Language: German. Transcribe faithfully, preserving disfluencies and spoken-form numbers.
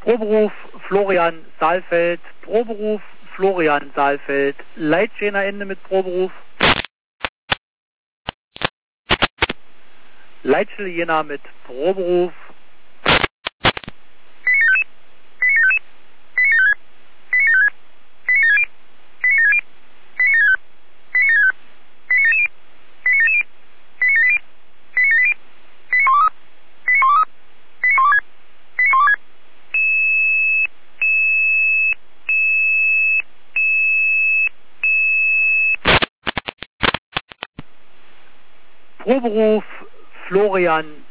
Proberuf Florian Saalfeld, Proberuf Florian Saalfeld, Leitschäner Ende mit Proberuf. Leitstelle Jena mit Proberuf. Proberuf Florian